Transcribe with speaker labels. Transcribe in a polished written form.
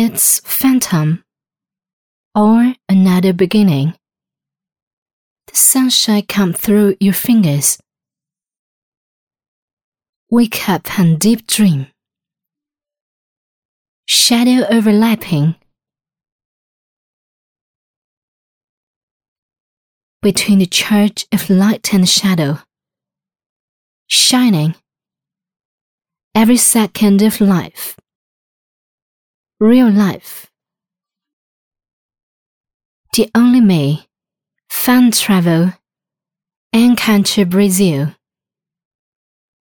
Speaker 1: It's phantom, or another beginning. The sunshine come through your fingers. Wake up and deep dream. Shadow overlapping. Between the charge of light and shadow. Shining. Every second of life. Real life. The only me. Fun travel. Encounter Brazil.